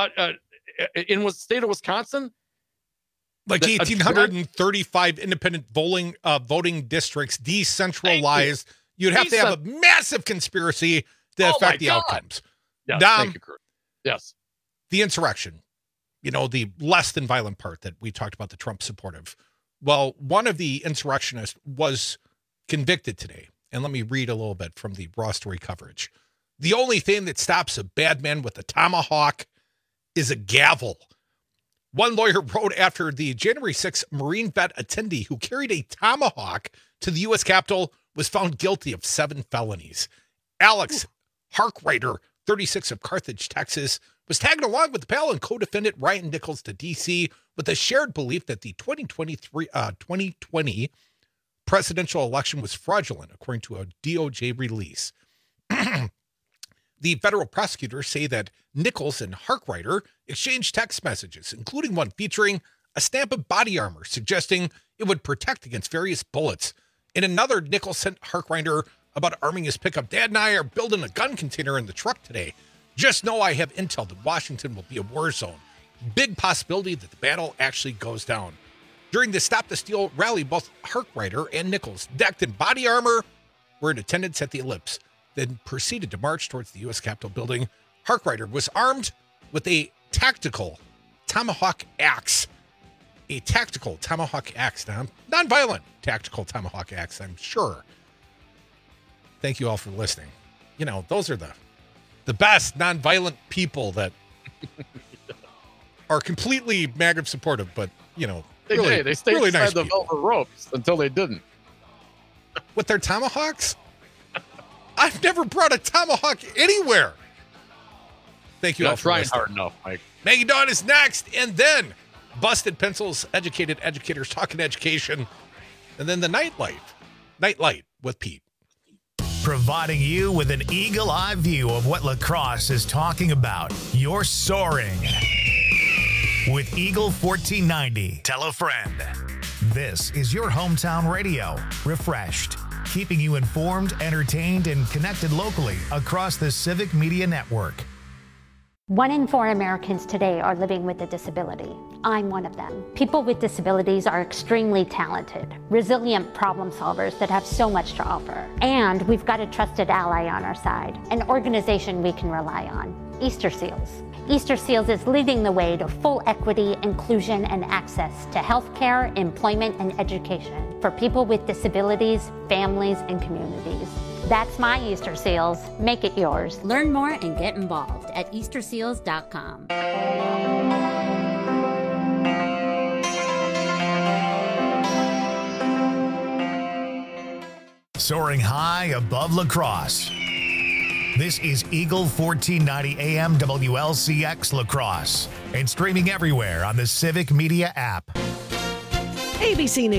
in the state of Wisconsin? Like 1,835 independent voting districts, decentralized. You'd have to have a massive conspiracy to affect the outcomes. Yes, thank you, Kurt. Yes. The insurrection, the less than violent part that we talked about, the Trump supportive. Well, one of the insurrectionists was convicted today. And let me read a little bit from the Raw Story coverage. The only thing that stops a bad man with a tomahawk is a gavel. One lawyer wrote after the January 6th Marine vet attendee who carried a tomahawk to the U.S. Capitol was found guilty of 7 felonies. Alex Harkrider, 36 of Carthage, Texas, was tagged along with the pal and co-defendant Ryan Nichols to D.C. with a shared belief that the 2020 presidential election was fraudulent, according to a DOJ release. The federal prosecutors say that Nichols and Harkrider exchanged text messages, including one featuring a stamp of body armor, suggesting it would protect against various bullets. In another, Nichols sent Harkrider about arming his pickup. Dad and I are building a gun container in the truck today. Just know I have intel that Washington will be a war zone. Big possibility that the battle actually goes down. During the Stop the Steal rally, both Harkrider and Nichols, decked in body armor, were in attendance at the Ellipse, then proceeded to march towards the U.S. Capitol building. Harkrider was armed with a tactical tomahawk axe. A tactical tomahawk axe. Now, non-violent tactical tomahawk axe, I'm sure. Thank you all for listening. Those are the best non-violent people that are completely MAGA supportive, but, they stayed really inside nice the people. velvet ropes until they didn't. With their tomahawks? I've never brought a tomahawk anywhere. Thank you all for listening. Hard enough, Mike. Maggie Dawn is next, and then Busted Pencils, Educated Educators Talking Education, and then the Nightlight with Pete. Providing you with an eagle-eye view of what lacrosse is talking about. You're soaring with Eagle 1490. Tell a friend. This is your hometown radio. Refreshed. Keeping you informed, entertained, and connected locally across the Civic Media Network. 1 in 4 Americans today are living with a disability. I'm one of them. People with disabilities are extremely talented, resilient problem solvers that have so much to offer. And we've got a trusted ally on our side, an organization we can rely on. Easter Seals. Easter Seals is leading the way to full equity, inclusion, and access to healthcare, employment, and education for people with disabilities, families, and communities. That's my Easter Seals. Make it yours. Learn more and get involved at easterseals.com. Soaring high above La Crosse. This is Eagle 1490 AM WLCX La Crosse and streaming everywhere on the Civic Media app. ABC News.